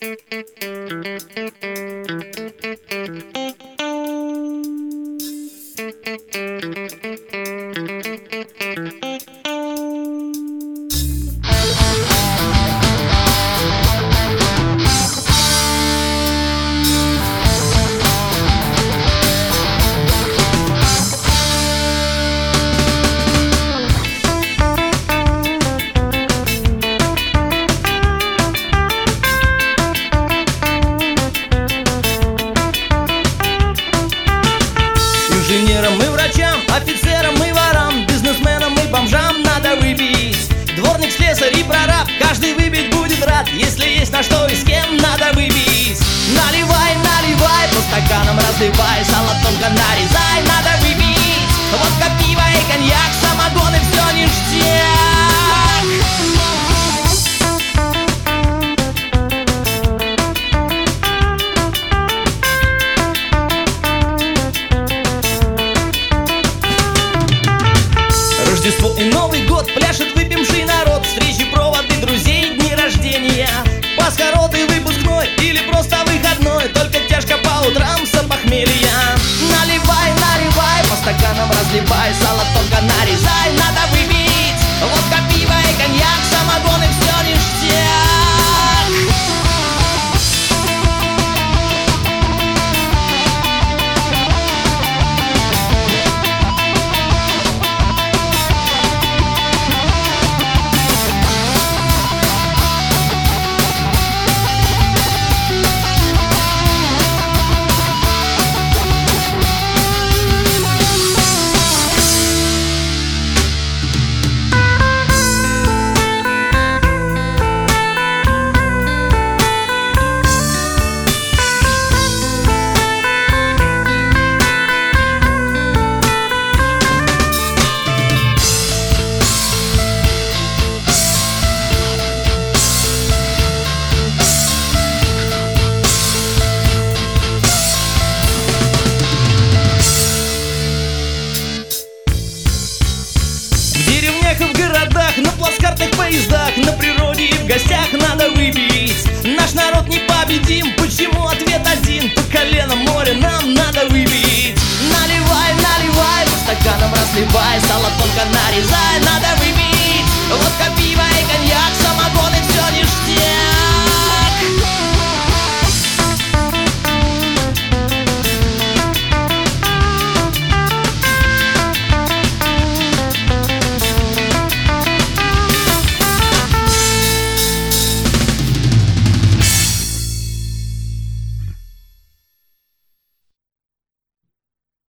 Инженерам и врачам, офицерам и ворам, бизнесменам и бомжам надо выпить. Дворник, слесарь и прораб, каждый выпить будет рад. Если есть на что и с кем, надо выпить. Наливай, наливай, по стаканам разливай, салат тонко нарезай, надо выпить. Водка, пиво и коньяк, самогон и все ништяк. Рождество и Новый год, пляшет выпивший народ, встречи, проводы, друзей, дни рождения, Пасха, роды, выпускной или просто выходной, только тяжко по утрам с похмелья. Наливай, наливай, по стаканам разливай, салат тонко нарезай, надо выпить. Водка, пиво и коньяк, самогон и все ништяк. В городах, на плацкартных поездах, на природе и в гостях надо выпить. Наш народ непобедим, почему ответ один? По колено море нам надо выпить. Наливай, наливай, по стаканам разливай, салат тонко нарезай, надо выпить. Водка, пиво и коньяк, самогон и все ништяк.